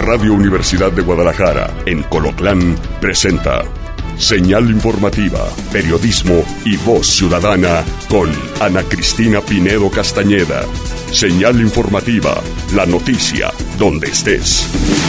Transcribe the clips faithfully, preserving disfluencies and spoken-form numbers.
Radio Universidad de Guadalajara, en Colotlán, presenta Señal Informativa, Periodismo y Voz Ciudadana con Ana Cristina Pinedo Castañeda. Señal Informativa, la noticia donde estés.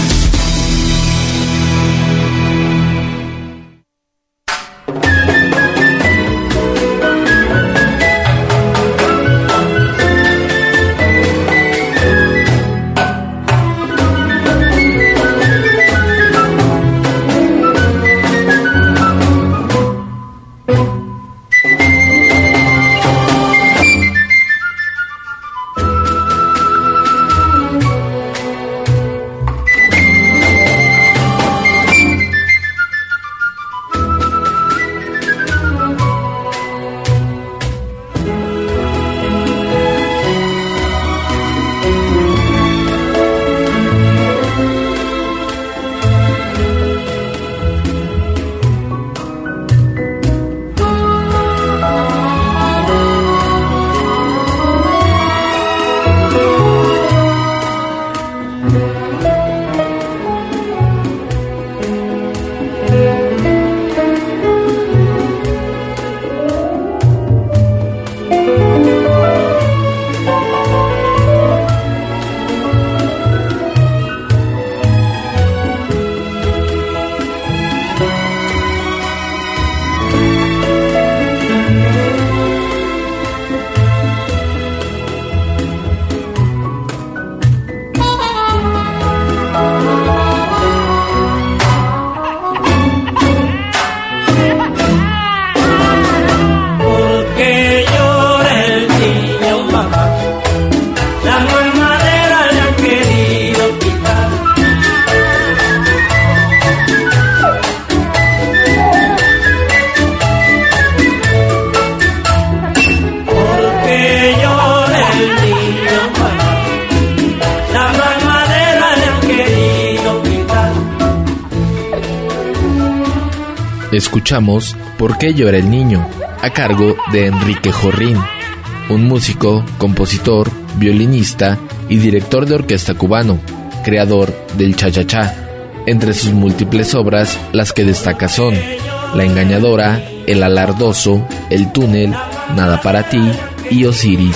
Escuchamos ¿Por qué llora el niño?, a cargo de Enrique Jorrín, un músico, compositor, violinista y director de orquesta cubano, creador del cha-cha-cha. Entre sus múltiples obras, las que destaca son La engañadora, El alardoso, El túnel, Nada para ti y Osiris.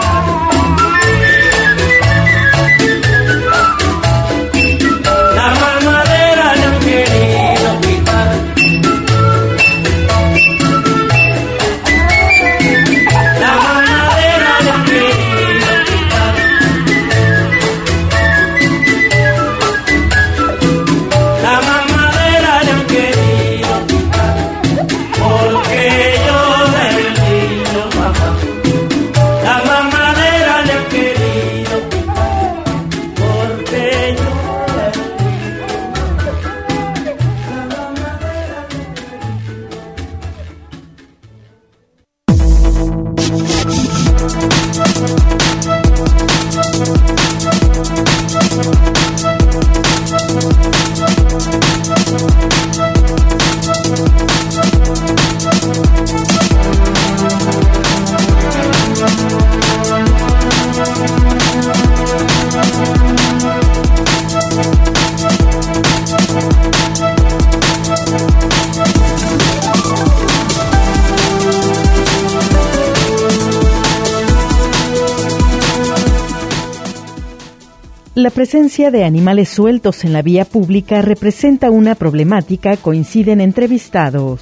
La presencia de animales sueltos en la vía pública representa una problemática, coinciden entrevistados.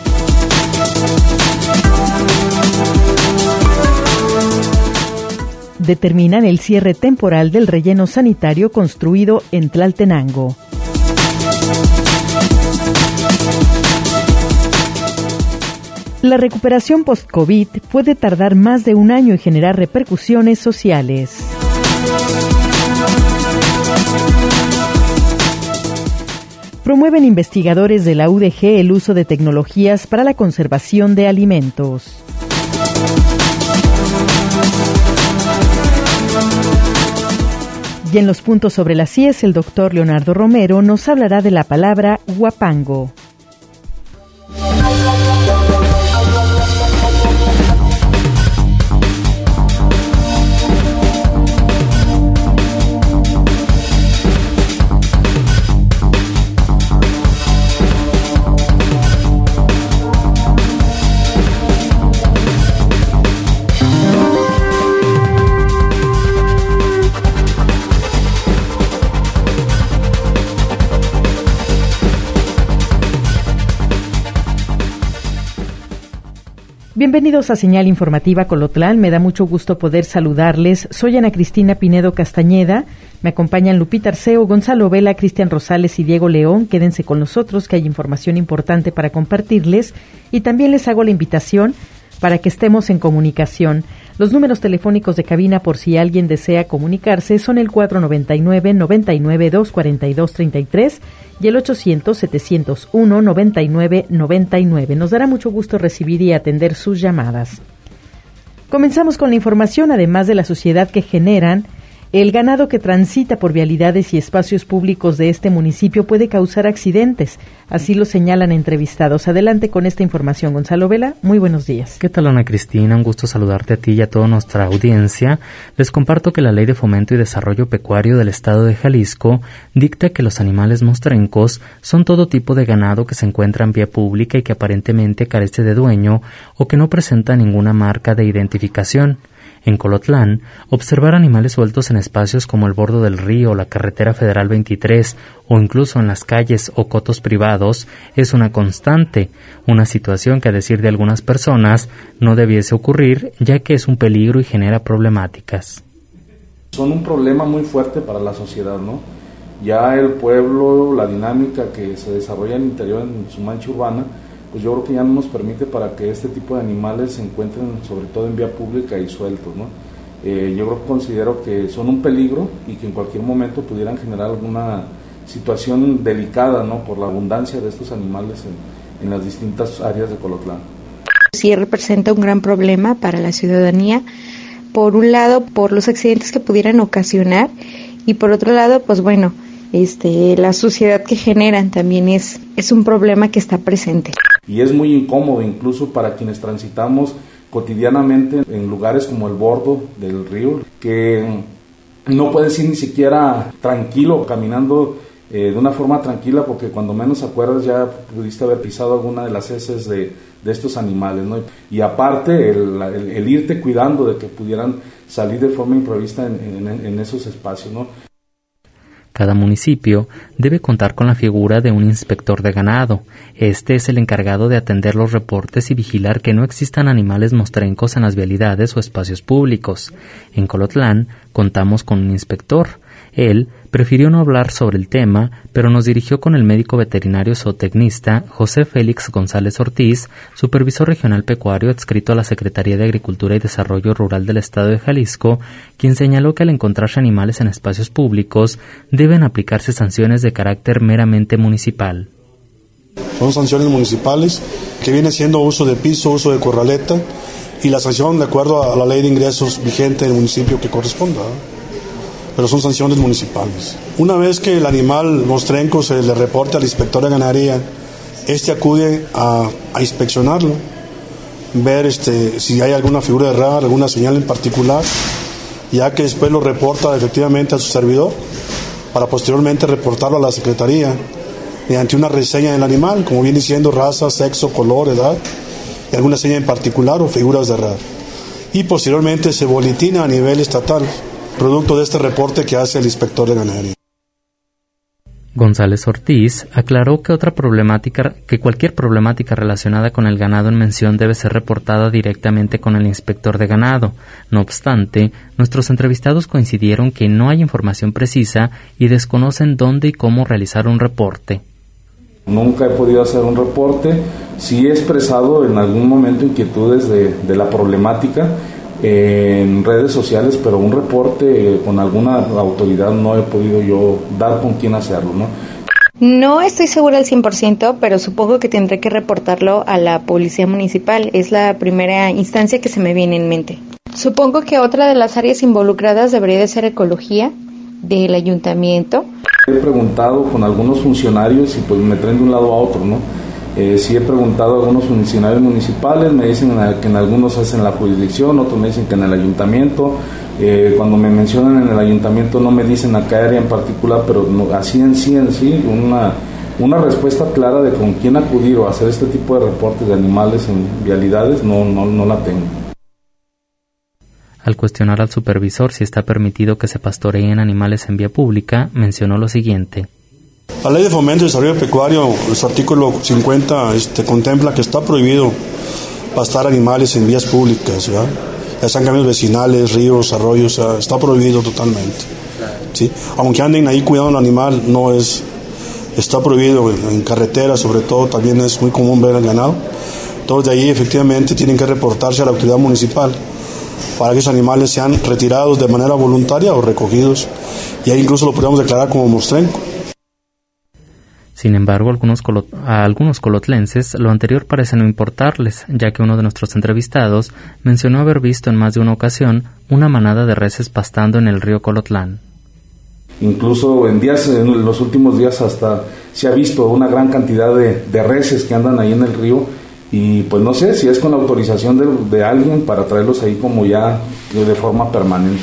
Determinan el cierre temporal del relleno sanitario construido en Tlaltenango. La recuperación post-COVID puede tardar más de un año y generar repercusiones sociales. Promueven investigadores de la U D G el uso de tecnologías para la conservación de alimentos. Y en los puntos sobre las IES, el doctor Leonardo Romero nos hablará de la palabra huapango. Bienvenidos a Señal Informativa Colotlán. Me da mucho gusto poder saludarles. Soy Ana Cristina Pinedo Castañeda. Me acompañan Lupita Arceo, Gonzalo Vela, Cristian Rosales y Diego León. Quédense con nosotros, que hay información importante para compartirles. Y también les hago la invitación para que estemos en comunicación. Los números telefónicos de cabina, por si alguien desea comunicarse, son el cuatro noventa y nueve, noventa y nueve, doscientos cuarenta y dos, treinta y tres y el ochocientos, setecientos uno, noventa y nueve, noventa y nueve. Nos dará mucho gusto recibir y atender sus llamadas. Comenzamos con la información. Además de la suciedad que generan, el ganado que transita por vialidades y espacios públicos de este municipio puede causar accidentes. Así lo señalan entrevistados. Adelante con esta información, Gonzalo Vela. Muy buenos días. ¿Qué tal, Ana Cristina? Un gusto saludarte a ti y a toda nuestra audiencia. Les comparto que la Ley de Fomento y Desarrollo Pecuario del Estado de Jalisco dicta que los animales mostrencos son todo tipo de ganado que se encuentra en vía pública y que aparentemente carece de dueño o que no presenta ninguna marca de identificación. En Colotlán, observar animales sueltos en espacios como el bordo del río, la carretera federal veintitrés o incluso en las calles o cotos privados es una constante, una situación que, a decir de algunas personas, no debiese ocurrir, ya que es un peligro y genera problemáticas. Son un problema muy fuerte para la sociedad, ¿no? Ya el pueblo, la dinámica que se desarrolla en el interior en su mancha urbana, pues yo creo que ya no nos permite para que este tipo de animales se encuentren sobre todo en vía pública y sueltos, ¿no? Eh, yo creo que considero que son un peligro y que en cualquier momento pudieran generar alguna situación delicada, ¿no? Por la abundancia de estos animales en, en las distintas áreas de Colotlán. Sí representa un gran problema para la ciudadanía, por un lado por los accidentes que pudieran ocasionar y por otro lado, pues bueno, Este, la suciedad que generan también es, es un problema que está presente. Y es muy incómodo incluso para quienes transitamos cotidianamente en lugares como el bordo del río, que no puedes ir ni siquiera tranquilo, caminando eh, de una forma tranquila, porque cuando menos acuerdas ya pudiste haber pisado alguna de las heces de, de estos animales, ¿no? Y aparte el, el, el irte cuidando de que pudieran salir de forma imprevista en, en, en esos espacios, ¿no? Cada municipio debe contar con la figura de un inspector de ganado. Este es el encargado de atender los reportes y vigilar que no existan animales mostrencos en las vialidades o espacios públicos. En Colotlán contamos con un inspector. Él prefirió no hablar sobre el tema, pero nos dirigió con el médico veterinario zootecnista José Félix González Ortiz, supervisor regional pecuario adscrito a la Secretaría de Agricultura y Desarrollo Rural del Estado de Jalisco, quien señaló que al encontrarse animales en espacios públicos deben aplicarse sanciones de carácter meramente municipal. Son sanciones municipales que viene siendo uso de piso, uso de corraleta y la sanción de acuerdo a la ley de ingresos vigente del municipio que corresponda, ¿eh? Pero son sanciones municipales. Una vez que el animal mostrenco se le reporte al inspector de ganadería, este acude a, a inspeccionarlo, ver este, si hay alguna figura errada, alguna señal en particular, ya que después lo reporta efectivamente a su servidor, para posteriormente reportarlo a la Secretaría, mediante una reseña del animal, como viene diciendo raza, sexo, color, edad, y alguna seña en particular o figuras de errada. Y posteriormente se boletina a nivel estatal, producto de este reporte que hace el inspector de ganadería. González Ortiz aclaró que otra problemática, que cualquier problemática relacionada con el ganado en mención debe ser reportada directamente con el inspector de ganado. No obstante, nuestros entrevistados coincidieron que no hay información precisa y desconocen dónde y cómo realizar un reporte. Nunca he podido hacer un reporte. Sí he expresado en algún momento inquietudes de, de la problemática en redes sociales, pero un reporte con alguna autoridad no he podido yo dar con quién hacerlo, ¿no? No estoy segura al cien por ciento, pero supongo que tendré que reportarlo a la policía municipal. Es la primera instancia que se me viene en mente. Supongo que otra de las áreas involucradas debería de ser ecología del ayuntamiento. He preguntado con algunos funcionarios y pues me traen de un lado a otro, ¿no? Eh, sí he preguntado a algunos funcionarios municipales, me dicen que en algunos hacen la jurisdicción, otros me dicen que en el ayuntamiento. Eh, cuando me mencionan en el ayuntamiento no me dicen a qué área en particular, pero no, así en sí, en sí, una, una respuesta clara de con quién acudir o hacer este tipo de reportes de animales en vialidades, no, no, no la tengo. Al cuestionar al supervisor si está permitido que se pastoreen animales en vía pública, mencionó lo siguiente. La Ley de Fomento y Desarrollo Pecuario, su artículo cincuenta, este, contempla que está prohibido pastar animales en vías públicas, ¿verdad? Ya sean caminos vecinales, ríos, arroyos, o sea, está prohibido totalmente. ¿Sí? Aunque anden ahí cuidando al animal, no es, está prohibido en carreteras, sobre todo también es muy común ver el ganado. Entonces de ahí efectivamente tienen que reportarse a la autoridad municipal para que esos animales sean retirados de manera voluntaria o recogidos, y ahí incluso lo podríamos declarar como mostrenco. Sin embargo, algunos colo- a algunos colotlenses lo anterior parece no importarles, ya que uno de nuestros entrevistados mencionó haber visto en más de una ocasión una manada de reses pastando en el río Colotlán. Incluso en días, en los últimos días hasta se ha visto una gran cantidad de, de reses que andan ahí en el río, y pues no sé si es con la autorización de, de alguien para traerlos ahí como ya de forma permanente.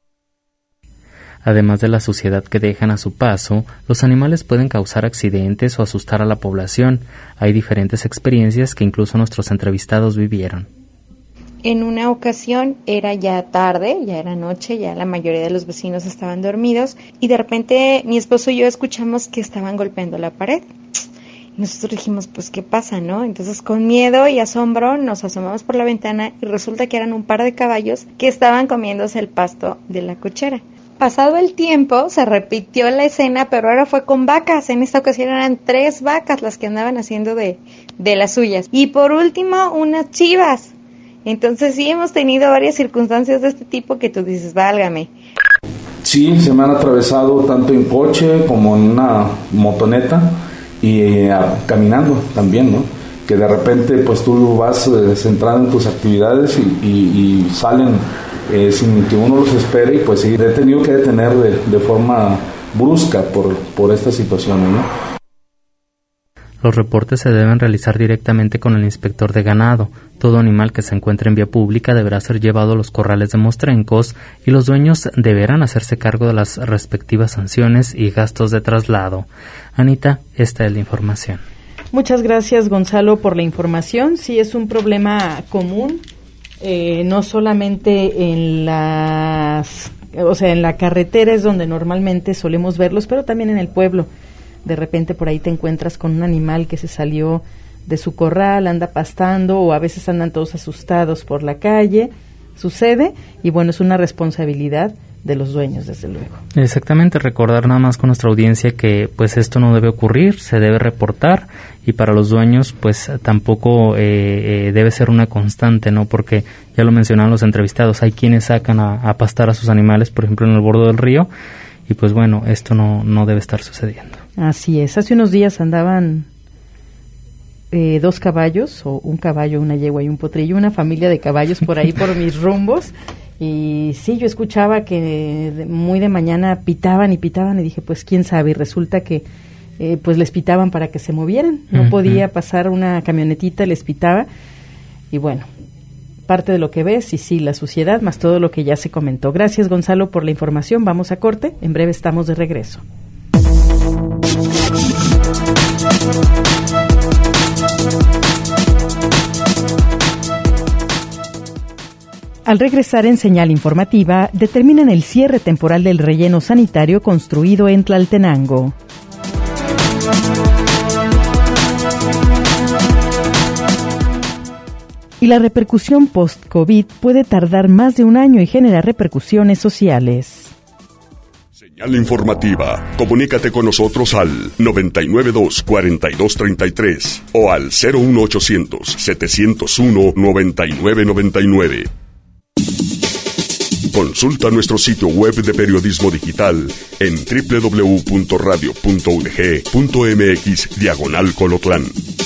Además de la suciedad que dejan a su paso, los animales pueden causar accidentes o asustar a la población. Hay diferentes experiencias que incluso nuestros entrevistados vivieron. En una ocasión era ya tarde, ya era noche, ya la mayoría de los vecinos estaban dormidos, y de repente mi esposo y yo escuchamos que estaban golpeando la pared. Y nosotros dijimos, pues, ¿qué pasa, no? Entonces, con miedo y asombro, nos asomamos por la ventana y resulta que eran un par de caballos que estaban comiéndose el pasto de la cochera. Pasado el tiempo, se repitió la escena, pero ahora fue con vacas. En esta ocasión eran tres vacas las que andaban haciendo de, de las suyas. Y por último, unas chivas. Entonces sí hemos tenido varias circunstancias de este tipo que tú dices, válgame. Sí, se me han atravesado tanto en coche como en una motoneta y eh, caminando también, ¿no? Que de repente pues tú vas eh, centrado en tus actividades y, y, y salen eh, sin que uno los espere, y pues sí, he tenido que detener de, de forma brusca por, por estas situaciones, ¿no? Los reportes se deben realizar directamente con el inspector de ganado. Todo animal que se encuentre en vía pública deberá ser llevado a los corrales de mostrencos y los dueños deberán hacerse cargo de las respectivas sanciones y gastos de traslado. Anita, esta es la información. Muchas gracias, Gonzalo, por la información. Sí, es un problema común, eh, no solamente en las, o sea, en la carretera es donde normalmente solemos verlos, pero también en el pueblo. De repente por ahí te encuentras con un animal que se salió de su corral, anda pastando, o a veces andan todos asustados por la calle. Sucede, y bueno, es una responsabilidad de los dueños, desde luego. Exactamente, recordar nada más con nuestra audiencia que pues esto no debe ocurrir, se debe reportar, y para los dueños pues tampoco eh, eh, debe ser una constante, ¿no? Porque ya lo mencionaban los entrevistados, hay quienes sacan a, a pastar a sus animales, por ejemplo, en el borde del río, y pues bueno, esto no, no debe estar sucediendo. Así es. Hace unos días andaban eh, dos caballos, o un caballo, una yegua y un potrillo, una familia de caballos por ahí por mis rumbos, y sí, yo escuchaba que de, muy de mañana pitaban y pitaban, y dije, pues quién sabe, y resulta que eh, pues les pitaban para que se movieran, no uh-huh. podía pasar una camionetita, les pitaba, y bueno, parte de lo que ves, y sí, la suciedad, más todo lo que ya se comentó. Gracias, Gonzalo, por la información. Vamos a corte, en breve estamos de regreso. Al regresar en Señal Informativa, determinan el cierre temporal del relleno sanitario construido en Tlaltenango. Y la repercusión post-COVID puede tardar más de un año y genera repercusiones sociales. Señal Informativa. Comunícate con nosotros al noventa y nueve dos, cuarenta y dos treinta y tres o al cero uno ochocientos, setecientos uno, noventa y nueve noventa y nueve. Consulta nuestro sitio web de periodismo digital en doble u doble u doble u punto radio punto u d g punto m x diagonal Colotlán.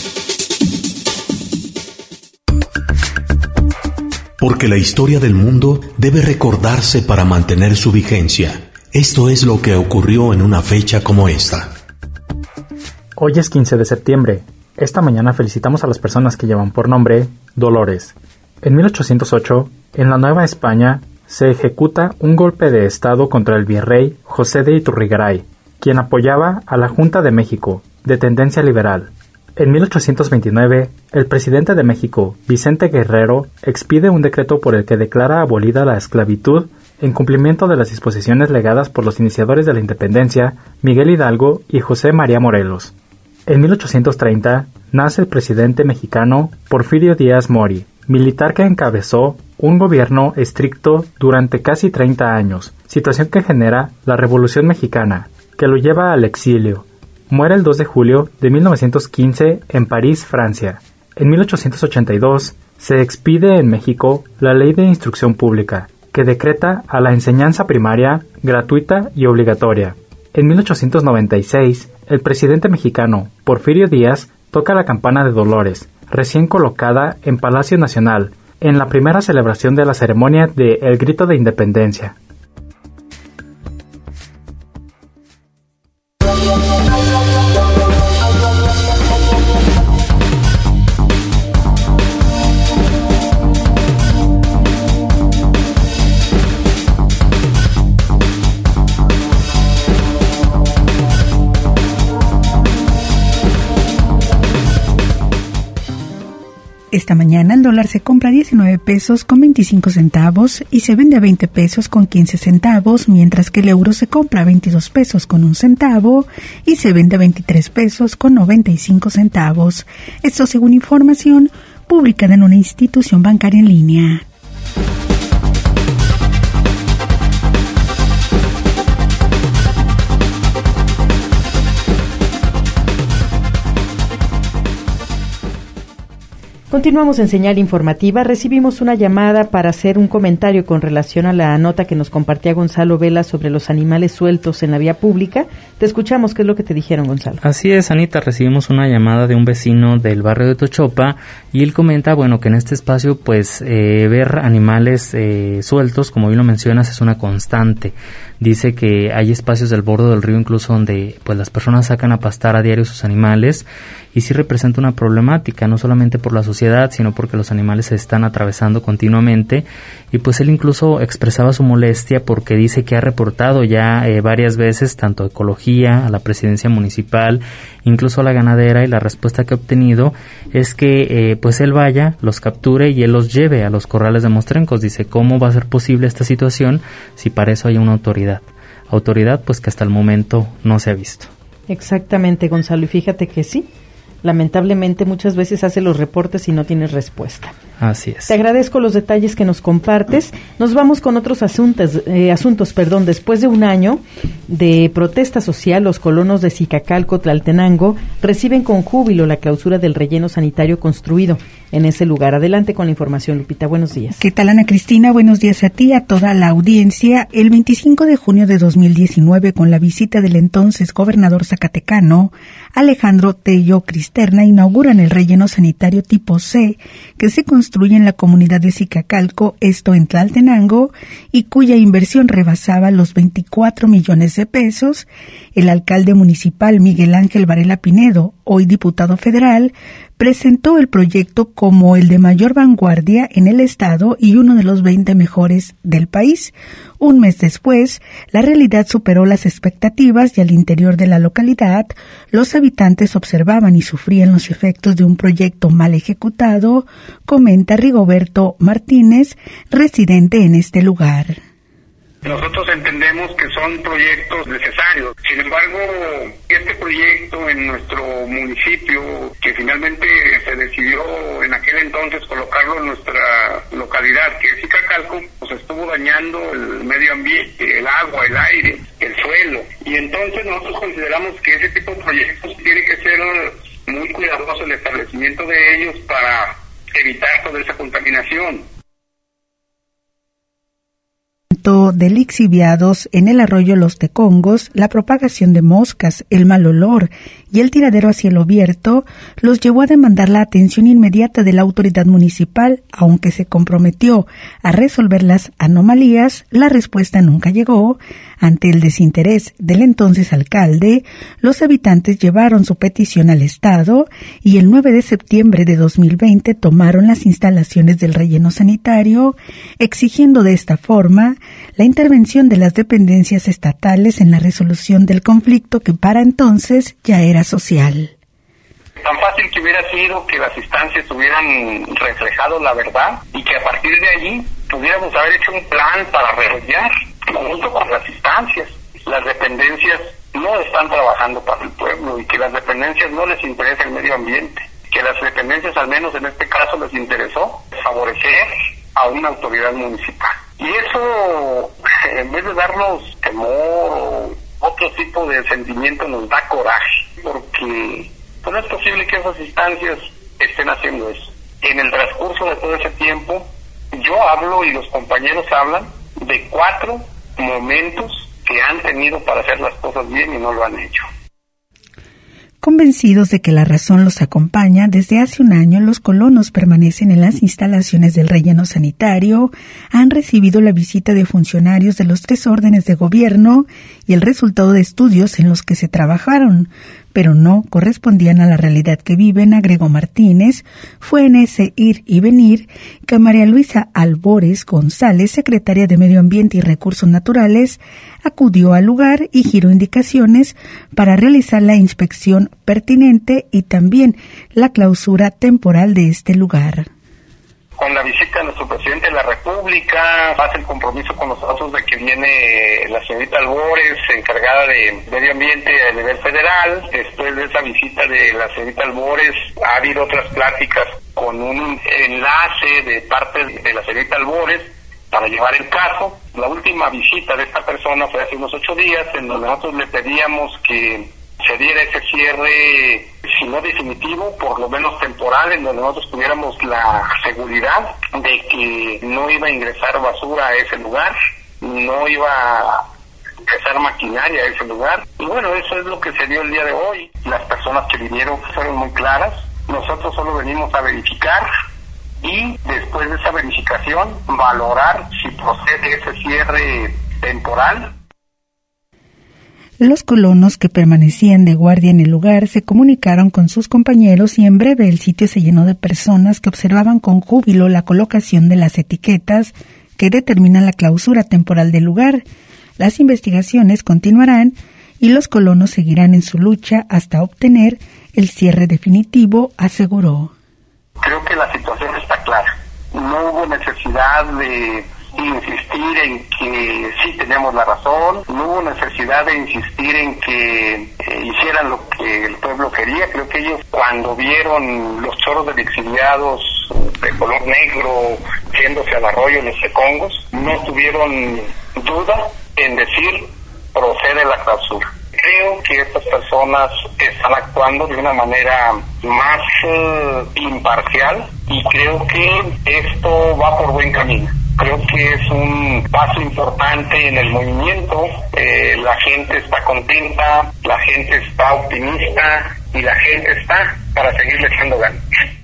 Porque la historia del mundo debe recordarse para mantener su vigencia. Esto es lo que ocurrió en una fecha como esta. Hoy es quince de septiembre. Esta mañana felicitamos a las personas que llevan por nombre Dolores. En mil ochocientos ocho, en la Nueva España, se ejecuta un golpe de Estado contra el virrey José de Iturrigaray, quien apoyaba a la Junta de México, de tendencia liberal. En mil ochocientos veintinueve, el presidente de México, Vicente Guerrero, expide un decreto por el que declara abolida la esclavitud en cumplimiento de las disposiciones legadas por los iniciadores de la independencia, Miguel Hidalgo y José María Morelos. En mil ochocientos treinta, nace el presidente mexicano Porfirio Díaz Mori, militar que encabezó un gobierno estricto durante casi treinta años, situación que genera la Revolución Mexicana, que lo lleva al exilio. Muere el dos de julio de mil novecientos quince en París, Francia. En mil ochocientos ochenta y dos se expide en México la Ley de Instrucción Pública, que decreta a la enseñanza primaria gratuita y obligatoria. En mil ochocientos noventa y seis, el presidente mexicano Porfirio Díaz toca la campana de Dolores, recién colocada en Palacio Nacional, en la primera celebración de la ceremonia de El Grito de Independencia. Esta mañana el dólar se compra a diecinueve pesos con veinticinco centavos y se vende a veinte pesos con quince centavos, mientras que el euro se compra a veintidós pesos con un centavo y se vende a veintitrés pesos con noventa y cinco centavos. Esto según información publicada en una institución bancaria en línea. Continuamos en Señal Informativa. Recibimos una llamada para hacer un comentario con relación a la nota que nos compartía Gonzalo Vela sobre los animales sueltos en la vía pública. Te escuchamos. ¿Qué es lo que te dijeron, Gonzalo? Así es, Anita. Recibimos una llamada de un vecino del barrio de Tochopa y él comenta, bueno, que en este espacio, pues, eh, ver animales eh, sueltos, como bien lo mencionas, es una constante. Dice que hay espacios del borde del río incluso donde, pues, las personas sacan a pastar a diario sus animales y sí representa una problemática, no solamente por la sociedad, sino porque los animales se están atravesando continuamente. Y pues él incluso expresaba su molestia porque dice que ha reportado ya eh, varias veces tanto a Ecología, a la presidencia municipal, incluso a la ganadera, y la respuesta que ha obtenido es que eh, pues él vaya, los capture y él los lleve a los corrales de mostrencos. Dice, ¿cómo va a ser posible esta situación si para eso hay una autoridad? Autoridad pues que hasta el momento no se ha visto. Exactamente, Gonzalo, y fíjate que sí. Lamentablemente muchas veces hace los reportes y no tienes respuesta. Así es. Te agradezco los detalles que nos compartes. Nos vamos con otros asuntos, eh, asuntos, perdón. Después de un año de protesta social, los colonos de Zicacalco, Tlaltenango, reciben con júbilo la clausura del relleno sanitario construido en ese lugar. Adelante con la información, Lupita. Buenos días. ¿Qué tal, Ana Cristina? Buenos días a ti y a toda la audiencia. El veinticinco de junio de dos mil diecinueve, con la visita del entonces gobernador zacatecano, Alejandro Tello Cristerna, inauguran el relleno sanitario tipo C, que se construye en la comunidad de Zicacalco, esto en Tlaltenango, y cuya inversión rebasaba los veinticuatro millones de pesos. El alcalde municipal Miguel Ángel Varela Pinedo, hoy diputado federal, presentó el proyecto como el de mayor vanguardia en el estado y uno de los veinte mejores del país. Un mes después, la realidad superó las expectativas y al interior de la localidad, los habitantes observaban y sufrían los efectos de un proyecto mal ejecutado, comenta Rigoberto Martínez, residente en este lugar. Nosotros entendemos que son proyectos necesarios. Sin embargo, este proyecto en nuestro municipio, que finalmente se decidió en aquel entonces colocarlo en nuestra localidad, que es Zicacalco, pues estuvo dañando el medio ambiente, el agua, el aire, el suelo. Y entonces nosotros consideramos que ese tipo de proyectos tiene que ser muy cuidadoso el establecimiento de ellos para evitar toda esa contaminación. De lixiviados en el arroyo Los Tecongos, la propagación de moscas, el mal olor y el tiradero a cielo abierto los llevó a demandar la atención inmediata de la autoridad municipal. Aunque se comprometió a resolver las anomalías, la respuesta nunca llegó. Ante el desinterés del entonces alcalde, los habitantes llevaron su petición al Estado y el nueve de septiembre de dos mil veinte tomaron las instalaciones del relleno sanitario, exigiendo de esta forma la intervención de las dependencias estatales en la resolución del conflicto que para entonces ya era social. Tan fácil que hubiera sido que las instancias hubieran reflejado la verdad y que a partir de allí pudiéramos haber hecho un plan para remediar junto con las instancias. Las dependencias no están trabajando para el pueblo y que las dependencias no les interesa el medio ambiente. que las dependencias, al menos en este caso, les interesó favorecer a una autoridad municipal. Y eso, en vez de darnos temor o otro tipo de sentimiento, nos da coraje, porque pues, no es posible que esas instancias estén haciendo eso. En el transcurso de todo ese tiempo, yo hablo y los compañeros hablan de cuatro momentos que han tenido para hacer las cosas bien y no lo han hecho. Convencidos de que la razón los acompaña, desde hace un año los colonos permanecen en las instalaciones del relleno sanitario, han recibido la visita de funcionarios de los tres órdenes de gobierno y el resultado de estudios en los que se trabajaron, pero no correspondían a la realidad que viven, agregó Martínez. Fue en ese ir y venir que María Luisa Albores González, secretaria de Medio Ambiente y Recursos Naturales, acudió al lugar y giró indicaciones para realizar la inspección pertinente y también la clausura temporal de este lugar. Con la visita de nuestro presidente de la República, hace el compromiso con nosotros de que viene la señorita Albores, encargada de Medio Ambiente a nivel federal. Después de esa visita de la señorita Albores, ha habido otras pláticas con un enlace de parte de la señorita Albores para llevar el caso. La última visita de esta persona fue hace unos ocho días, en donde nosotros le pedíamos que se diera ese cierre, si no definitivo, por lo menos temporal, en donde nosotros tuviéramos la seguridad de que no iba a ingresar basura a ese lugar, no iba a ingresar maquinaria a ese lugar. Y bueno, eso es lo que se dio el día de hoy. Las personas que vinieron fueron muy claras. Nosotros solo venimos a verificar y después de esa verificación valorar si procede ese cierre temporal. Los colonos que permanecían de guardia en el lugar se comunicaron con sus compañeros y en breve el sitio se llenó de personas que observaban con júbilo la colocación de las etiquetas que determinan la clausura temporal del lugar. Las investigaciones continuarán y los colonos seguirán en su lucha hasta obtener el cierre definitivo, aseguró. Creo que la situación está clara. No hubo necesidad de insistir en que sí tenemos la razón, no hubo necesidad de insistir en que eh, hicieran lo que el pueblo quería. Creo que ellos, cuando vieron los chorros de exiliados de color negro yéndose al arroyo Los Secongos, no tuvieron duda en decir procede la clausura. Creo que estas personas están actuando de una manera más eh, imparcial y creo que esto va por buen camino. Creo que es un paso importante en el movimiento. Eh, la gente está contenta, la gente está optimista y la gente está para seguirle echando ganas.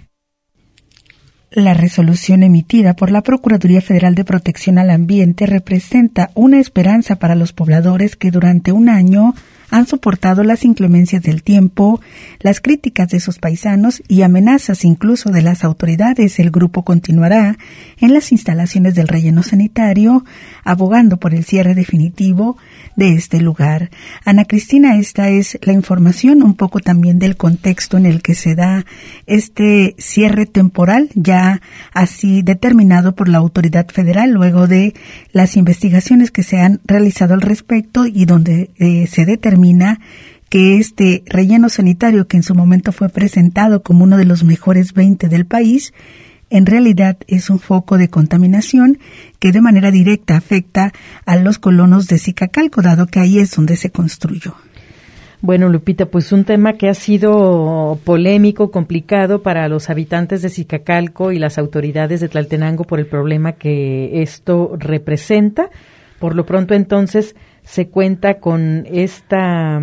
La resolución emitida por la Procuraduría Federal de Protección al Ambiente representa una esperanza para los pobladores que durante un año han soportado las inclemencias del tiempo, las críticas de sus paisanos y amenazas incluso de las autoridades. El grupo continuará en las instalaciones del relleno sanitario, abogando por el cierre definitivo de este lugar. Ana Cristina, esta es la información, un poco también del contexto en el que se da este cierre temporal, ya así determinado por la autoridad federal, luego de las investigaciones que se han realizado al respecto y donde eh, se determina que este relleno sanitario, que en su momento fue presentado como uno de los mejores veinte del país, en realidad es un foco de contaminación que de manera directa afecta a los colonos de Zicacalco, dado que ahí es donde se construyó. Bueno, Lupita, pues un tema que ha sido polémico, complicado para los habitantes de Zicacalco y las autoridades de Tlaltenango por el problema que esto representa. Por lo pronto, entonces, se cuenta con esta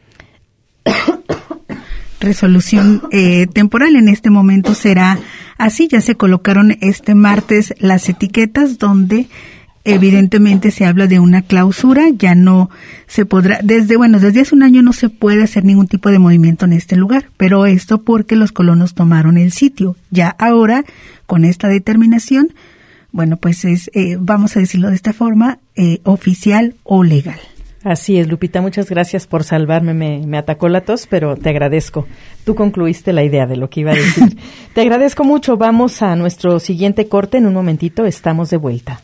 resolución eh, temporal. En este momento será así. Ya se colocaron este martes las etiquetas donde evidentemente se habla de una clausura. Ya no se podrá, desde bueno, desde hace un año no se puede hacer ningún tipo de movimiento en este lugar, pero esto porque los colonos tomaron el sitio. Ya ahora, con esta determinación, bueno, pues es, eh, vamos a decirlo de esta forma, eh, oficial o legal. Así es, Lupita, muchas gracias por salvarme, me, me atacó la tos, pero te agradezco. Tú concluiste la idea de lo que iba a decir. Te agradezco mucho, vamos a nuestro siguiente corte, en un momentito estamos de vuelta.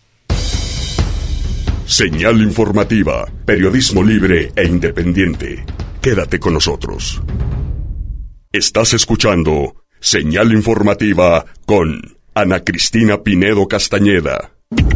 Señal informativa, periodismo libre e independiente. Quédate con nosotros. Estás escuchando Señal Informativa con Ana Cristina Pinedo Castañeda.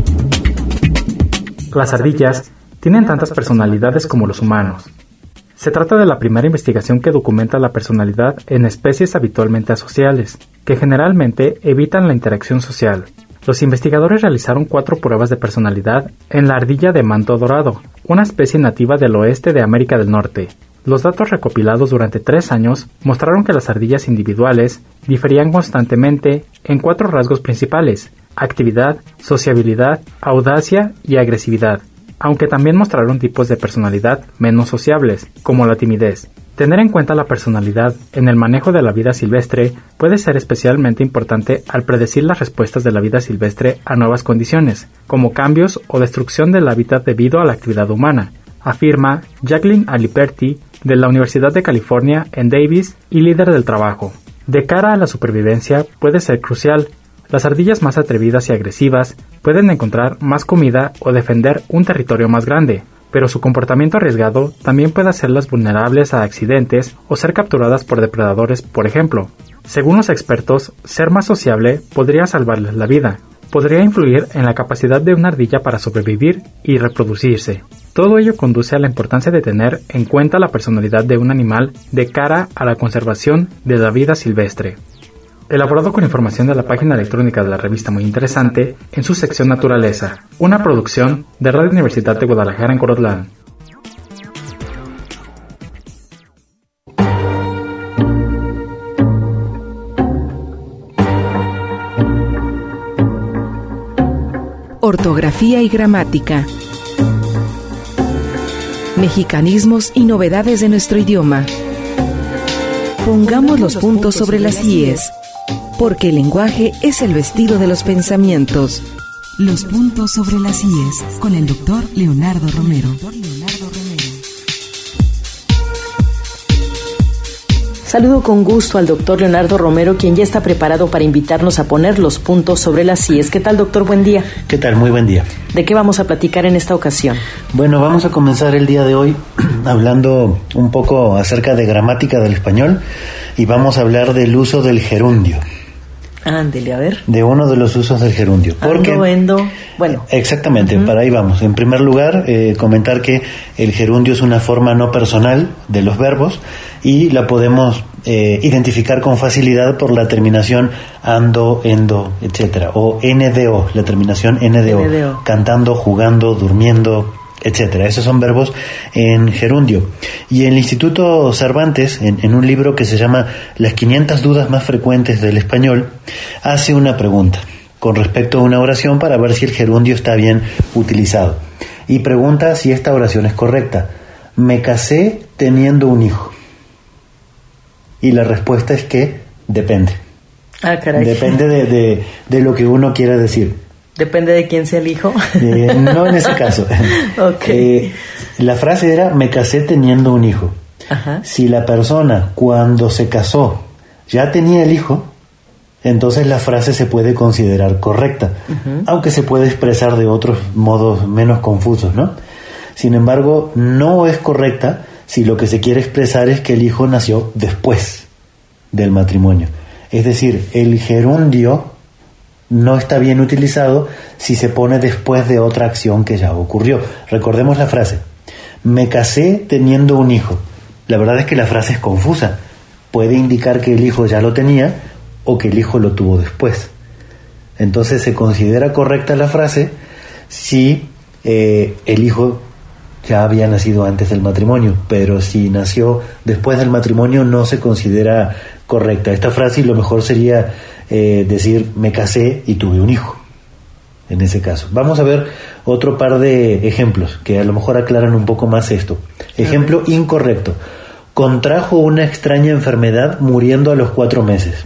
Las ardillas tienen tantas personalidades como los humanos. Se trata de la primera investigación que documenta la personalidad en especies habitualmente asociales, que generalmente evitan la interacción social. Los investigadores realizaron cuatro pruebas de personalidad en la ardilla de manto dorado, una especie nativa del oeste de América del Norte. Los datos recopilados durante tres años mostraron que las ardillas individuales diferían constantemente en cuatro rasgos principales: actividad, sociabilidad, audacia y agresividad, aunque también mostraron tipos de personalidad menos sociables, como la timidez. Tener en cuenta la personalidad en el manejo de la vida silvestre puede ser especialmente importante al predecir las respuestas de la vida silvestre a nuevas condiciones, como cambios o destrucción del hábitat debido a la actividad humana, afirma Jacqueline Aliperti de la Universidad de California en Davis y líder del trabajo. De cara a la supervivencia puede ser crucial. Las ardillas más atrevidas y agresivas pueden encontrar más comida o defender un territorio más grande, pero su comportamiento arriesgado también puede hacerlas vulnerables a accidentes o ser capturadas por depredadores, por ejemplo. Según los expertos, ser más sociable podría salvarles la vida. Podría influir en la capacidad de una ardilla para sobrevivir y reproducirse. Todo ello conduce a la importancia de tener en cuenta la personalidad de un animal de cara a la conservación de la vida silvestre. Elaborado con información de la página electrónica de la revista Muy Interesante en su sección Naturaleza, una producción de Radio Universidad de Guadalajara en Colotlán. Ortografía y gramática. Mexicanismos y novedades de nuestro idioma. Pongamos los puntos sobre las íes, porque el lenguaje es el vestido de los pensamientos. Los puntos sobre las íes, con el doctor Leonardo Romero. Saludo con gusto al doctor Leonardo Romero, quien ya está preparado para invitarnos a poner los puntos sobre las íes. ¿Qué tal, doctor? Buen día. ¿Qué tal? Muy buen día. ¿De qué vamos a platicar en esta ocasión? Bueno, vamos a comenzar el día de hoy hablando un poco acerca de gramática del español y vamos a hablar del uso del gerundio. Ándele, a ver. De uno de los usos del gerundio. Porque, Ando, endo, bueno. Exactamente, uh-huh. Para ahí vamos. En primer lugar, eh, comentar que el gerundio es una forma no personal de los verbos y la podemos eh, identificar con facilidad por la terminación ando, endo, etcétera, o endo, la terminación endo, endo. Cantando, jugando, durmiendo, etcétera. Esos son verbos en gerundio. Y el Instituto Cervantes, en, en un libro que se llama Las quinientas dudas más frecuentes del español, hace una pregunta con respecto a una oración para ver si el gerundio está bien utilizado. Y pregunta si esta oración es correcta. Me casé teniendo un hijo. Y la respuesta es que depende. Ah, caray. Depende de, de, de lo que uno quiera decir. ¿Depende de quién sea el hijo? Eh, no en ese caso. Okay. Eh, la frase era, me casé teniendo un hijo. Ajá. Si la persona cuando se casó ya tenía el hijo, entonces la frase se puede considerar correcta, uh-huh. aunque se puede expresar de otros modos menos confusos, ¿no? Sin embargo, no es correcta si lo que se quiere expresar es que el hijo nació después del matrimonio. Es decir, el gerundio no está bien utilizado si se pone después de otra acción que ya ocurrió. Recordemos la frase, me casé teniendo un hijo. La verdad es que la frase es confusa. Puede indicar que el hijo ya lo tenía o que el hijo lo tuvo después. Entonces se considera correcta la frase si eh, el hijo ya había nacido antes del matrimonio, pero si nació después del matrimonio no se considera correcta esta frase y lo mejor sería eh, decir me casé y tuve un hijo en ese caso. Vamos a ver otro par de ejemplos que a lo mejor aclaran un poco más esto. Ejemplo incorrecto: contrajo una extraña enfermedad muriendo a los cuatro meses.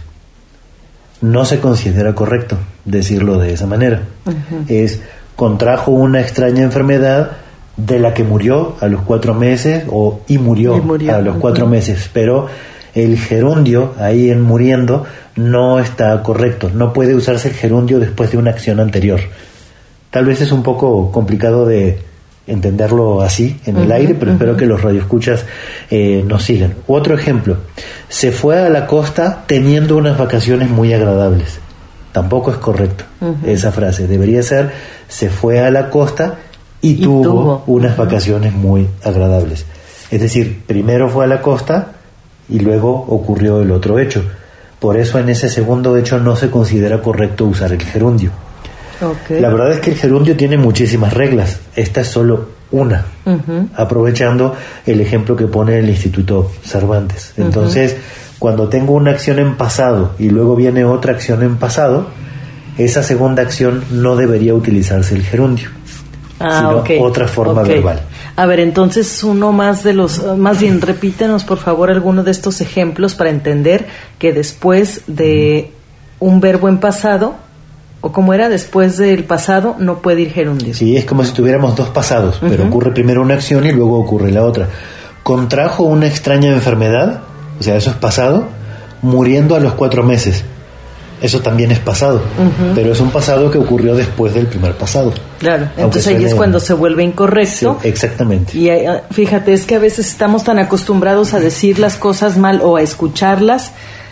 No se considera correcto decirlo de esa manera. Uh-huh. Es contrajo una extraña enfermedad de la que murió a los cuatro meses o y murió, y murió. a los cuatro uh-huh. meses, pero el gerundio ahí en muriendo no está correcto. No puede usarse el gerundio después de una acción anterior. Tal vez es un poco complicado de, entenderlo así en el uh-huh, aire, pero uh-huh. espero que los radioescuchas eh, nos sigan. Otro ejemplo, se fue a la costa teniendo unas vacaciones muy agradables. Tampoco es correcto uh-huh. esa frase. Debería ser, se fue a la costa y, y tuvo, tuvo unas uh-huh. vacaciones muy agradables. Es decir, primero fue a la costa y luego ocurrió el otro hecho. Por eso en ese segundo hecho no se considera correcto usar el gerundio. Okay. La verdad es que el gerundio tiene muchísimas reglas. Esta es solo una, uh-huh. aprovechando el ejemplo que pone el Instituto Cervantes. Entonces, uh-huh. cuando tengo una acción en pasado y luego viene otra acción en pasado, esa segunda acción no debería utilizarse el gerundio, ah, sino okay. otra forma okay. verbal. A ver, entonces uno más de los, más bien repítenos por favor alguno de estos ejemplos para entender que después de uh-huh. un verbo en pasado, o como era, después del pasado no puede ir gerundio. Sí, es como si tuviéramos dos pasados, uh-huh. pero ocurre primero una acción y luego ocurre la otra. Contrajo una extraña enfermedad, o sea, eso es pasado, muriendo a los cuatro meses. Eso también es pasado, uh-huh. pero es un pasado que ocurrió después del primer pasado. Claro, entonces ahí es cuando se vuelve incorrecto. Sí, exactamente. Y uh, fíjate, es que a veces estamos tan acostumbrados a decir las cosas mal o a escucharlas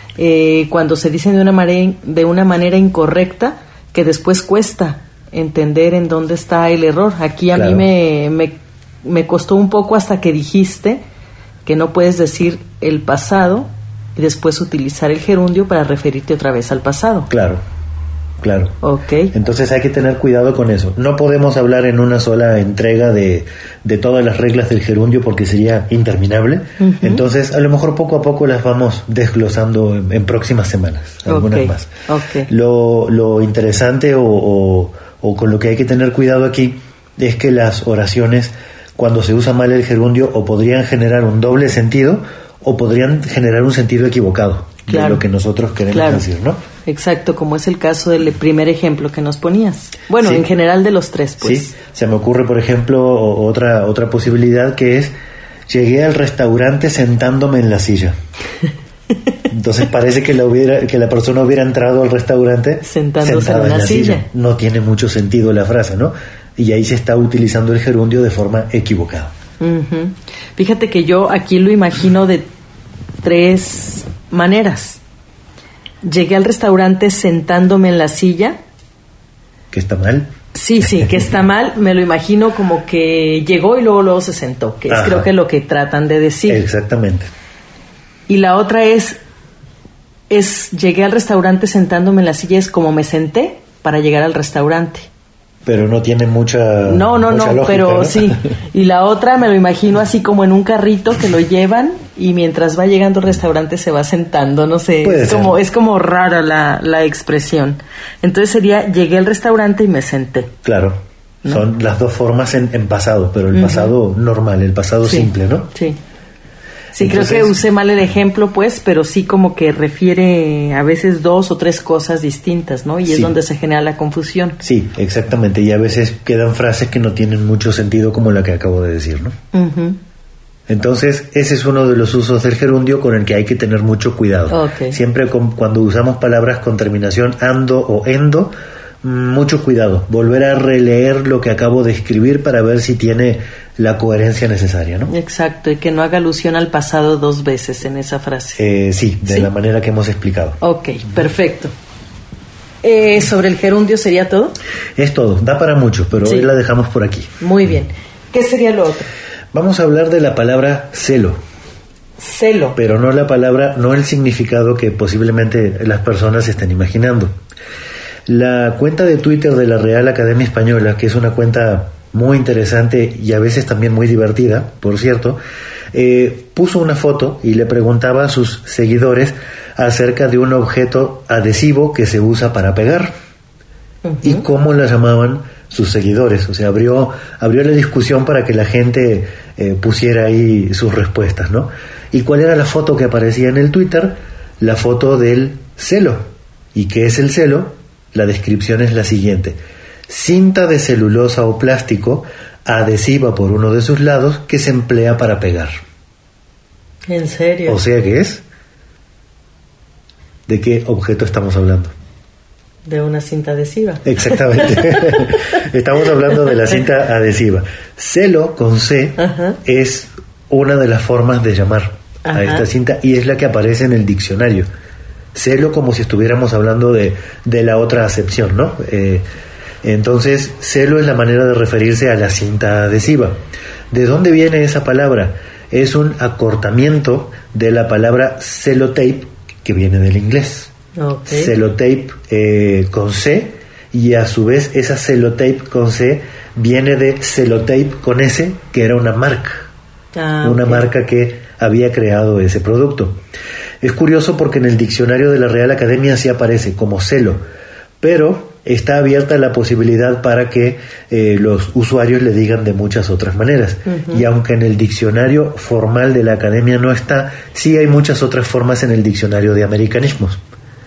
eh, cuando se dicen de una manera, de una manera incorrecta, que después cuesta entender en dónde está el error. Aquí a claro. mí me, me, me costó un poco hasta que dijiste que no puedes decir el pasado y después utilizar el gerundio para referirte otra vez al pasado. Claro, claro. Okay. Entonces hay que tener cuidado con eso. No podemos hablar en una sola entrega de, de todas las reglas del gerundio porque sería interminable. Uh-huh. Entonces a lo mejor poco a poco las vamos desglosando en, en próximas semanas, algunas okay. más. Okay. Lo, lo interesante o, o, o con lo que hay que tener cuidado aquí es que las oraciones, cuando se usa mal el gerundio, o podrían generar un doble sentido o podrían generar un sentido equivocado claro. de lo que nosotros queremos claro. decir, ¿no? Exacto, como es el caso del primer ejemplo que nos ponías. Bueno, sí. en general de los tres, pues. Sí, se me ocurre, por ejemplo, otra otra posibilidad que es: llegué al restaurante sentándome en la silla. Entonces parece que la hubiera que la persona hubiera entrado al restaurante sentándose en, en la silla. silla. No tiene mucho sentido la frase, ¿no? Y ahí se está utilizando el gerundio de forma equivocada. Uh-huh. Fíjate que yo aquí lo imagino de tres maneras. Llegué al restaurante sentándome en la silla. ¿Que está mal? Sí, sí, que está mal. Me lo imagino como que llegó y luego luego se sentó, que es Ajá. creo que lo que tratan de decir. Exactamente. Y la otra es, es llegué al restaurante sentándome en la silla, es como me senté para llegar al restaurante. Pero no tiene mucha No, no, mucha no, lógica, pero ¿no? sí. Y la otra me lo imagino así como en un carrito que lo llevan y mientras va llegando al restaurante se va sentando, no sé. Puede es ser. como es como rara la, la expresión. Entonces sería, llegué al restaurante y me senté. Claro, ¿no? Son las dos formas en, en pasado, pero el uh-huh. pasado normal, el pasado sí. simple, ¿no? Sí. Sí, Entonces, creo que usé mal el ejemplo, pues, pero sí como que refiere a veces dos o tres cosas distintas, ¿no? Y sí. es donde se genera la confusión. Sí, exactamente. Y a veces quedan frases que no tienen mucho sentido, como la que acabo de decir, ¿no? Uh-huh. Entonces, ese es uno de los usos del gerundio con el que hay que tener mucho cuidado. Okay. Siempre con, cuando usamos palabras con terminación ando o endo, mucho cuidado. Volver a releer lo que acabo de escribir para ver si tiene la coherencia necesaria, ¿no? Exacto, y que no haga alusión al pasado dos veces en esa frase. Eh, sí, de ¿Sí? la manera que hemos explicado. Ok, perfecto. Eh, ¿Sobre el gerundio sería todo? Es todo, da para mucho, pero sí. hoy la dejamos por aquí. Muy bien. ¿Qué sería lo otro? Vamos a hablar de la palabra celo. Celo. Pero no la palabra, no el significado que posiblemente las personas estén imaginando. La cuenta de Twitter de la Real Academia Española, que es una cuenta muy interesante y a veces también muy divertida, por cierto, eh, puso una foto y le preguntaba a sus seguidores acerca de un objeto adhesivo que se usa para pegar uh-huh. y cómo la llamaban sus seguidores. O sea, abrió, abrió la discusión para que la gente eh, pusiera ahí sus respuestas, ¿no? ¿Y cuál era la foto que aparecía en el Twitter? La foto del celo. ¿Y qué es el celo? La descripción es la siguiente: cinta de celulosa o plástico adhesiva por uno de sus lados que se emplea para pegar. ¿En serio? O sea, ¿qué es? ¿De qué objeto estamos hablando? De una cinta adhesiva. Exactamente. Estamos hablando de la cinta adhesiva. Celo con C Ajá. es una de las formas de llamar Ajá. a esta cinta y es la que aparece en el diccionario. Celo como si estuviéramos hablando de, de la otra acepción, ¿no? Eh, entonces, celo es la manera de referirse a la cinta adhesiva. ¿De dónde viene esa palabra? Es un acortamiento de la palabra cellotape, que viene del inglés. Okay. Cellotape eh, con C, y a su vez esa cellotape con C viene de cellotape con S, que era una marca. Ah, una okay. marca que había creado ese producto. Es curioso porque en el diccionario de la Real Academia sí aparece como celo, pero está abierta la posibilidad para que eh, los usuarios le digan de muchas otras maneras. Uh-huh. Y aunque en el diccionario formal de la Academia no está, sí hay muchas otras formas en el diccionario de americanismos.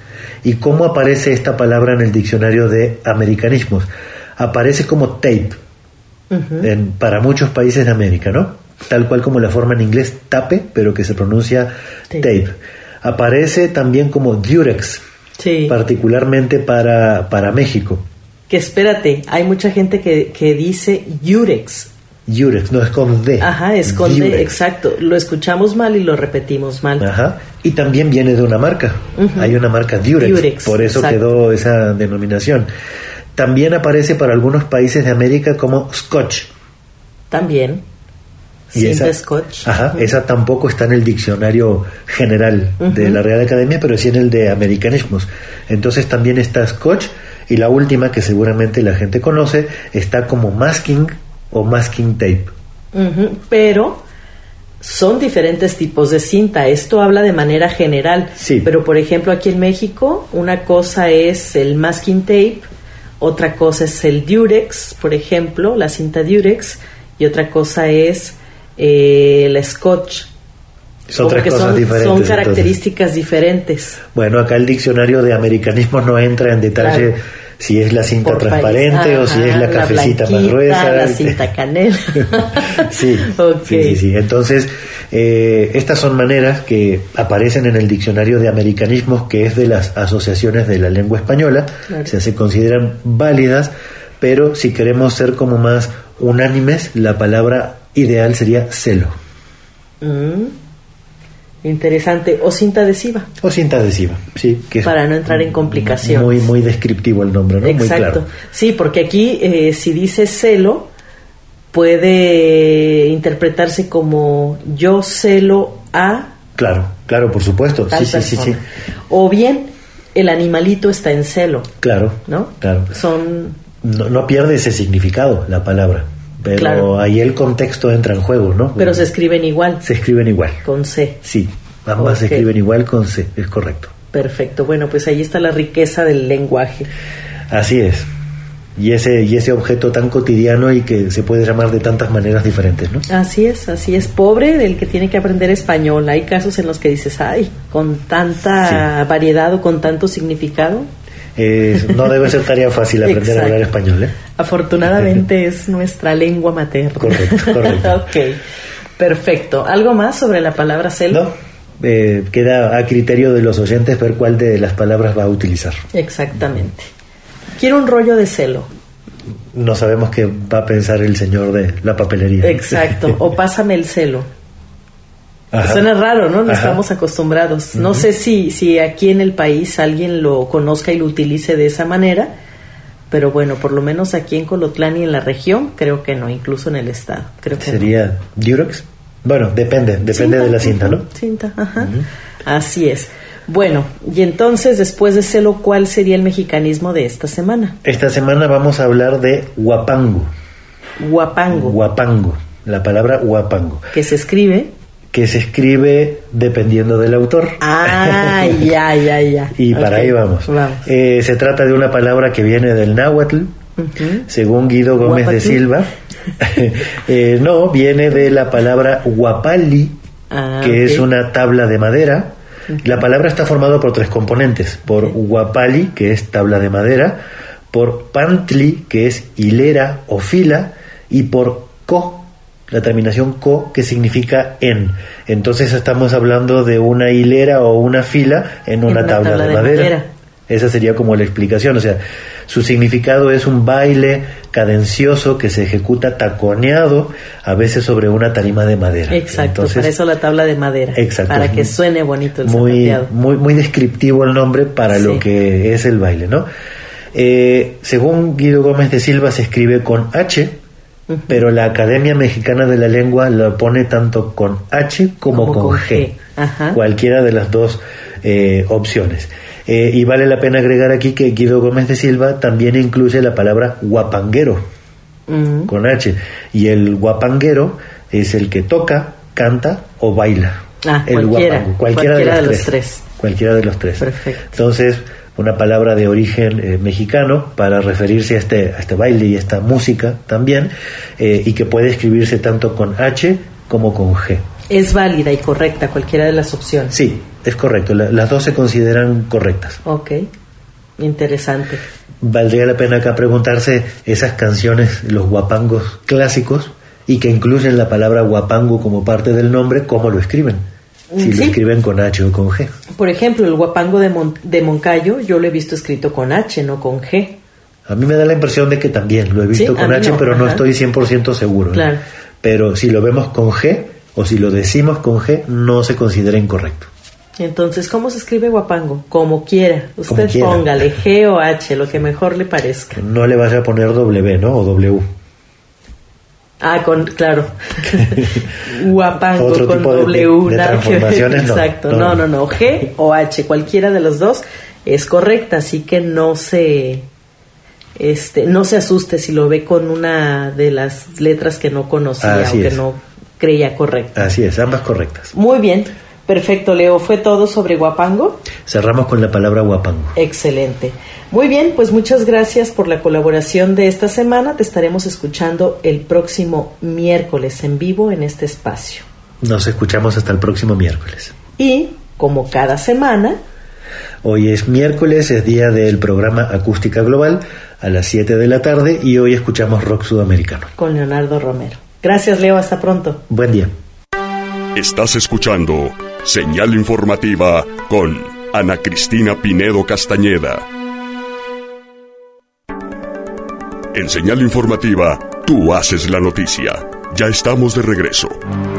¿Y cómo aparece esta palabra en el diccionario de americanismos? Aparece como tape uh-huh. en, para muchos países de América, ¿no? Tal cual como la forma en inglés tape, pero que se pronuncia tape. tape. Aparece también como durex. Sí. Particularmente para, para México. Que espérate, hay mucha gente que, que dice Durex. Durex, no, es con D. Ajá, es con Durex. D, exacto. Lo escuchamos mal y lo repetimos mal. Ajá, y también viene de una marca. Uh-huh. Hay una marca Durex, Durex por eso exacto. quedó esa denominación. También aparece para algunos países de América como Scotch. También. Y esa, Scotch. Ajá, uh-huh. esa tampoco está en el diccionario general uh-huh. de la Real Academia, pero sí en el de americanismos. Entonces también está Scotch, y la última, que seguramente la gente conoce, está como masking o masking tape. Uh-huh. Pero son diferentes tipos de cinta. Esto habla de manera general. Sí. Pero por ejemplo aquí en México, una cosa es el masking tape, otra cosa es el Durex, por ejemplo, la cinta Durex, y otra cosa es Eh, el Scotch. Son tres cosas son, diferentes. Son características entonces. diferentes. Bueno, acá el diccionario de americanismos no entra en detalle claro. si es la cinta Por transparente Ajá, o si es la cafecita la más gruesa. La cinta canela. sí, okay. sí, sí, sí. Entonces, eh, estas son maneras que aparecen en el diccionario de americanismos, que es de las asociaciones de la lengua española. Claro. O sea, se consideran válidas, pero si queremos ser como más unánimes, la palabra ideal sería celo. Mm, interesante. O cinta adhesiva. O cinta adhesiva, sí. Que para no entrar en complicaciones. Muy, muy descriptivo el nombre, ¿no? Exacto. Muy claro. Sí, porque aquí eh, si dice celo, puede interpretarse como yo celo a... Claro, claro, por supuesto. Sí, sí, sí, sí. O bien el animalito está en celo. Claro, ¿no? Claro. Son... No, no pierde ese significado la palabra. Pero claro. ahí el contexto entra en juego, ¿no? Pero se escriben igual. Se escriben igual. Con C. Sí, ambas okay. se escriben igual con C, es correcto. Perfecto, bueno, pues ahí está la riqueza del lenguaje. Así es. Y ese, y ese objeto tan cotidiano y que se puede llamar de tantas maneras diferentes, ¿no? Así es, así es. Pobre del que tiene que aprender español. Hay casos en los que dices, ay, con tanta sí. variedad o con tanto significado. Eh, no debe ser tarea fácil aprender Exacto. a hablar español, ¿eh? Afortunadamente es nuestra lengua materna. Correcto, correcto. Ok, perfecto. ¿Algo más sobre la palabra celo? No, eh, queda a criterio de los oyentes ver cuál de las palabras va a utilizar. Exactamente. Quiero un rollo de celo. No sabemos qué va a pensar el señor de la papelería. Exacto, o pásame el celo. Ajá. Suena raro, ¿no? No Ajá. estamos acostumbrados. No uh-huh. sé si, si aquí en el país alguien lo conozca y lo utilice de esa manera, pero bueno, por lo menos aquí en Colotlán y en la región, creo que no, incluso en el estado. Creo que ¿Sería no. Durex? Bueno, depende, depende cinta, de la cinta, ¿no? Cinta, ajá. Uh-huh. Así es. Bueno, y entonces, después de celo, ¿cuál sería el mexicanismo de esta semana? Esta semana vamos a hablar de huapango. Huapango. Huapango, la palabra huapango. Que se escribe... que se escribe dependiendo del autor. Ah, ya, ya, ya. Y okay. para ahí vamos. vamos. Eh, se trata de una palabra que viene del náhuatl, uh-huh. según Guido Gómez Guapatú. de Silva. eh, no, viene de la palabra huapali, ah, que okay. es una tabla de madera. Uh-huh. La palabra está formada por tres componentes. Por huapali, que es tabla de madera, por pantli, que es hilera o fila, y por co, la terminación co, que significa en. Entonces estamos hablando de una hilera o una fila en una, en una tabla, tabla de, de madera. madera. Esa sería como la explicación. O sea, su significado es un baile cadencioso que se ejecuta taconeado, a veces sobre una tarima de madera. Exacto, Entonces, para eso la tabla de madera. Exacto. Para que suene bonito el muy, zapateado. muy, muy descriptivo el nombre para sí. lo que es el baile, ¿no? Eh, según Guido Gómez de Silva se escribe con H, uh-huh. pero la Academia Mexicana de la Lengua lo pone tanto con H como, como con, con G. G. Ajá. Cualquiera de las dos eh, opciones. Eh, y vale la pena agregar aquí que Guido Gómez de Silva también incluye la palabra guapanguero, uh-huh. con H, y el guapanguero es el que toca, canta o baila. Ah, el cualquiera, guapango, cualquiera, cualquiera de, los, de los tres. tres. Cualquiera de los tres. Perfecto. Entonces, una palabra de origen eh, mexicano para referirse a este, a este baile y esta música también, eh, y que puede escribirse tanto con H como con G. Es válida y correcta cualquiera de las opciones. Sí, es correcto. La, las dos se consideran correctas. Ok, interesante. Valdría la pena acá preguntarse esas canciones, los guapangos clásicos, y que incluyen la palabra guapango como parte del nombre, ¿cómo lo escriben? Si ¿Sí? lo escriben con H o con G. Por ejemplo, el guapango de, Mon- de Moncayo, yo lo he visto escrito con H, no con G. A mí me da la impresión de que también lo he visto ¿Sí? con H, no. pero Ajá. no estoy cien por ciento seguro. Claro. ¿eh? Pero si lo vemos con G, o si lo decimos con G, no se considera incorrecto. Entonces, ¿cómo se escribe guapango? Como quiera. Usted Como quiera. Póngale G o H, lo que mejor le parezca. No le vaya a poner W, ¿no? O W. Ah, con, claro. Guapango Otro con tipo de, W. de, de transformaciones, no. Exacto. No. no, no, no. G o H, cualquiera de los dos es correcta, así que no se... Este, no se asuste si lo ve con una de las letras que no conocía Así o que es. no creía correcta. Así es, ambas correctas. Muy bien, perfecto, Leo. ¿Fue todo sobre guapango? Cerramos con la palabra guapango. Excelente. Muy bien, pues muchas gracias por la colaboración de esta semana. Te estaremos escuchando el próximo miércoles en vivo en este espacio. Nos escuchamos hasta el próximo miércoles. Y, como cada semana... Hoy es miércoles, es día del programa Acústica Global a las siete de la tarde y hoy escuchamos rock sudamericano. Con Leonardo Romero. Gracias, Leo. Hasta pronto. Buen día. Estás escuchando Señal Informativa con Ana Cristina Pinedo Castañeda. En Señal Informativa, tú haces la noticia. Ya estamos de regreso.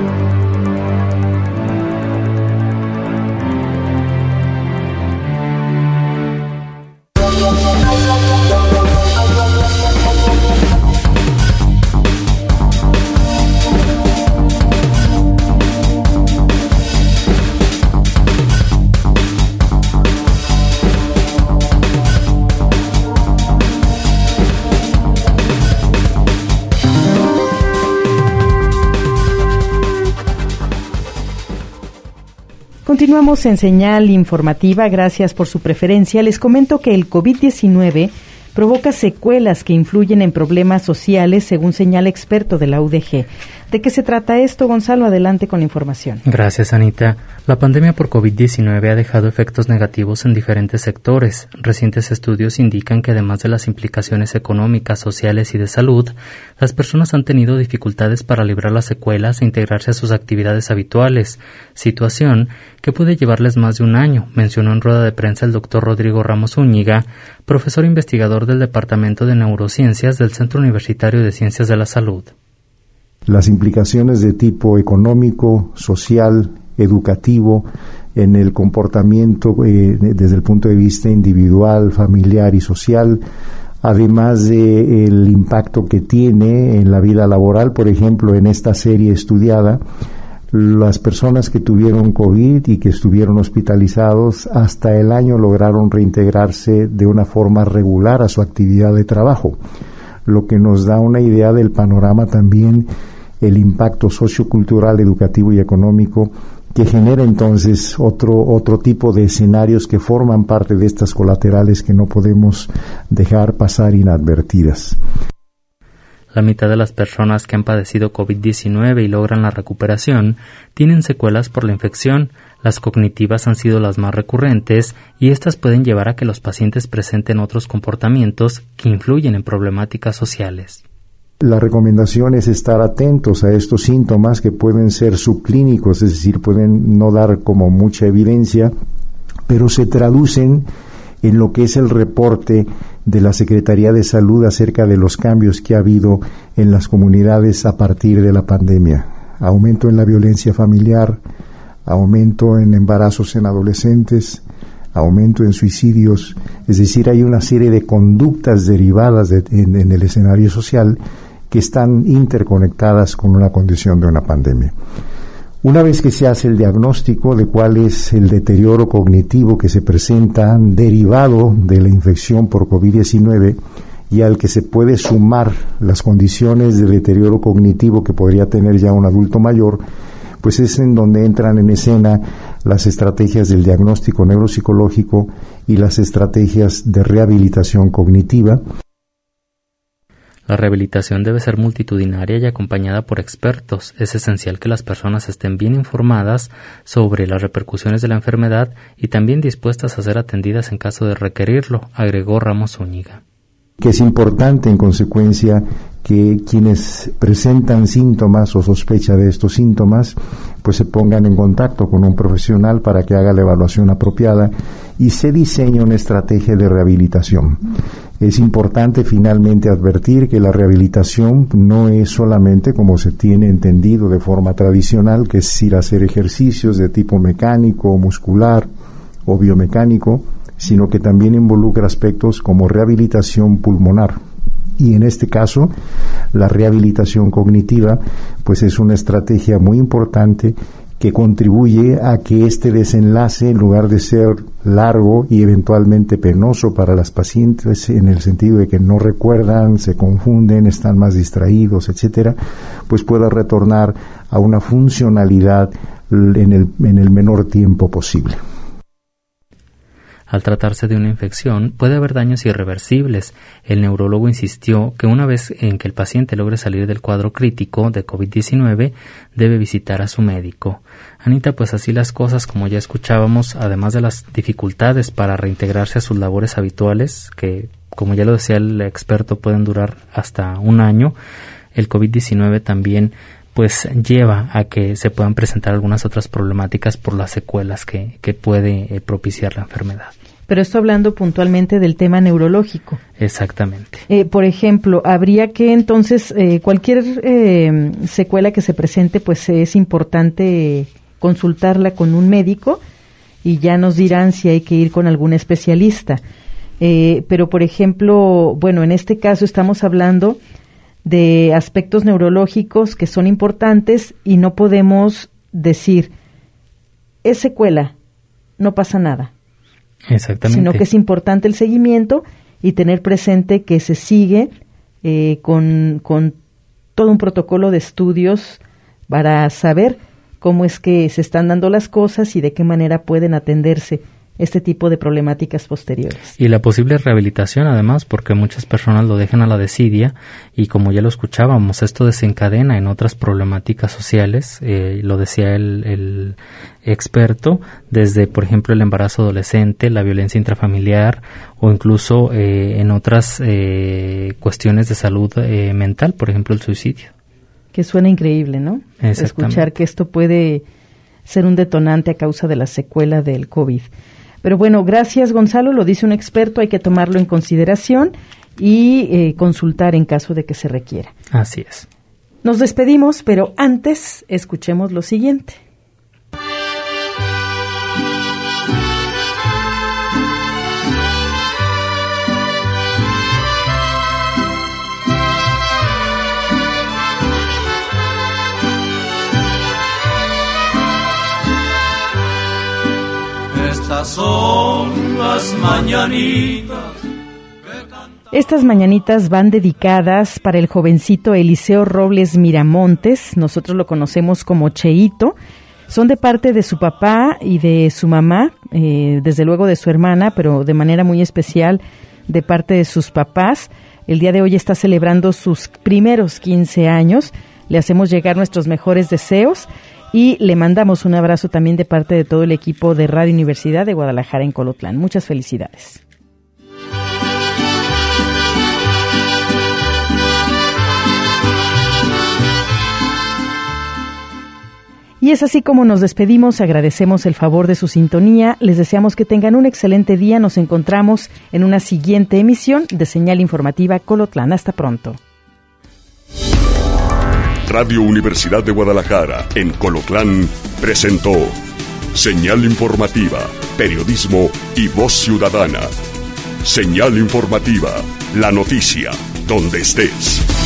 Continuamos en Señal Informativa, gracias por su preferencia. Les comento que el COVID diecinueve provoca secuelas que influyen en problemas sociales, según señala experto de la U D G. ¿De qué se trata esto, Gonzalo? Adelante con la información. Gracias, Anita. La pandemia por COVID diecinueve ha dejado efectos negativos en diferentes sectores. Recientes estudios indican que además de las implicaciones económicas, sociales y de salud, las personas han tenido dificultades para librar las secuelas e integrarse a sus actividades habituales, situación que puede llevarles más de un año, mencionó en rueda de prensa el doctor Rodrigo Ramos Zúñiga, profesor investigador del Departamento de Neurociencias del Centro Universitario de Ciencias de la Salud. Las implicaciones de tipo económico, social, educativo, en el comportamiento eh, desde el punto de vista individual, familiar y social, además de el impacto que tiene en la vida laboral. Por ejemplo, en esta serie estudiada, las personas que tuvieron COVID y que estuvieron hospitalizados hasta el año lograron reintegrarse de una forma regular a su actividad de trabajo, lo que nos da una idea del panorama también, el impacto sociocultural, educativo y económico que genera entonces otro otro tipo de escenarios que forman parte de estas colaterales que no podemos dejar pasar inadvertidas. La mitad de las personas que han padecido COVID diecinueve y logran la recuperación tienen secuelas por la infección. Las cognitivas han sido las más recurrentes y estas pueden llevar a que los pacientes presenten otros comportamientos que influyen en problemáticas sociales. La recomendación es estar atentos a estos síntomas que pueden ser subclínicos, es decir, pueden no dar como mucha evidencia, pero se traducen en lo que es el reporte de la Secretaría de Salud acerca de los cambios que ha habido en las comunidades a partir de la pandemia. Aumento en la violencia familiar, aumento en embarazos en adolescentes, aumento en suicidios, es decir, hay una serie de conductas derivadas de, en, en el escenario social que están interconectadas con una condición de una pandemia. Una vez que se hace el diagnóstico de cuál es el deterioro cognitivo que se presenta derivado de la infección por covid diecinueve y al que se puede sumar las condiciones de deterioro cognitivo que podría tener ya un adulto mayor, pues es en donde entran en escena las estrategias del diagnóstico neuropsicológico y las estrategias de rehabilitación cognitiva. La rehabilitación debe ser multitudinaria y acompañada por expertos. Es esencial que las personas estén bien informadas sobre las repercusiones de la enfermedad y también dispuestas a ser atendidas en caso de requerirlo, agregó Ramos Zúñiga. Que es importante, en consecuencia, que quienes presentan síntomas o sospecha de estos síntomas, pues se pongan en contacto con un profesional para que haga la evaluación apropiada y se diseñe una estrategia de rehabilitación. Es importante finalmente advertir que la rehabilitación no es solamente como se tiene entendido de forma tradicional, que es ir a hacer ejercicios de tipo mecánico, muscular o biomecánico, sino que también involucra aspectos como rehabilitación pulmonar. Y en este caso, la rehabilitación cognitiva, pues es una estrategia muy importante que contribuye a que este desenlace, en lugar de ser largo y eventualmente penoso para las pacientes, en el sentido de que no recuerdan, se confunden, están más distraídos, etcétera, pues pueda retornar a una funcionalidad en el, en el menor tiempo posible. Al tratarse de una infección, puede haber daños irreversibles. El neurólogo insistió que una vez en que el paciente logre salir del cuadro crítico de covid diecinueve, debe visitar a su médico. Anita, pues así las cosas, como ya escuchábamos, además de las dificultades para reintegrarse a sus labores habituales, que, como ya lo decía el experto, pueden durar hasta un año, el covid diecinueve también pues lleva a que se puedan presentar algunas otras problemáticas por las secuelas que, que puede eh, propiciar la enfermedad. Pero esto hablando puntualmente del tema neurológico. Exactamente. Eh, por ejemplo, habría que entonces, eh, cualquier eh, secuela que se presente, pues es importante consultarla con un médico y ya nos dirán si hay que ir con algún especialista. Eh, pero, por ejemplo, bueno, en este caso estamos hablando de aspectos neurológicos que son importantes y no podemos decir, es secuela, no pasa nada. Exactamente. Sino que es importante el seguimiento y tener presente que se sigue eh, con, con todo un protocolo de estudios para saber cómo es que se están dando las cosas y de qué manera pueden atenderse este tipo de problemáticas posteriores. Y la posible rehabilitación, además, porque muchas personas lo dejan a la desidia y como ya lo escuchábamos, esto desencadena en otras problemáticas sociales, eh, lo decía el, el experto, desde, por ejemplo, el embarazo adolescente, la violencia intrafamiliar o incluso eh, en otras eh, cuestiones de salud eh, mental, por ejemplo, el suicidio. Que suena increíble, ¿no? Escuchar que esto puede ser un detonante a causa de la secuela del COVID. Pero bueno, gracias Gonzalo, lo dice un experto, hay que tomarlo en consideración y eh, consultar en caso de que se requiera. Así es. Nos despedimos, pero antes escuchemos lo siguiente. Estas son las mañanitas. Estas mañanitas van dedicadas para el jovencito Eliseo Robles Miramontes, nosotros lo conocemos como Cheito, son de parte de su papá y de su mamá, eh, desde luego de su hermana, pero de manera muy especial de parte de sus papás. El día de hoy está celebrando sus primeros quince años, le hacemos llegar nuestros mejores deseos y le mandamos un abrazo también de parte de todo el equipo de Radio Universidad de Guadalajara en Colotlán. Muchas felicidades. Y Y es así como nos despedimos, agradecemos el favor de su sintonía, les deseamos que tengan un excelente día, nos encontramos en una siguiente emisión de Señal Informativa Colotlán. Hasta pronto. Radio Universidad de Guadalajara en Colotlán presentó Señal Informativa, Periodismo y Voz Ciudadana. Señal Informativa, la noticia, donde estés.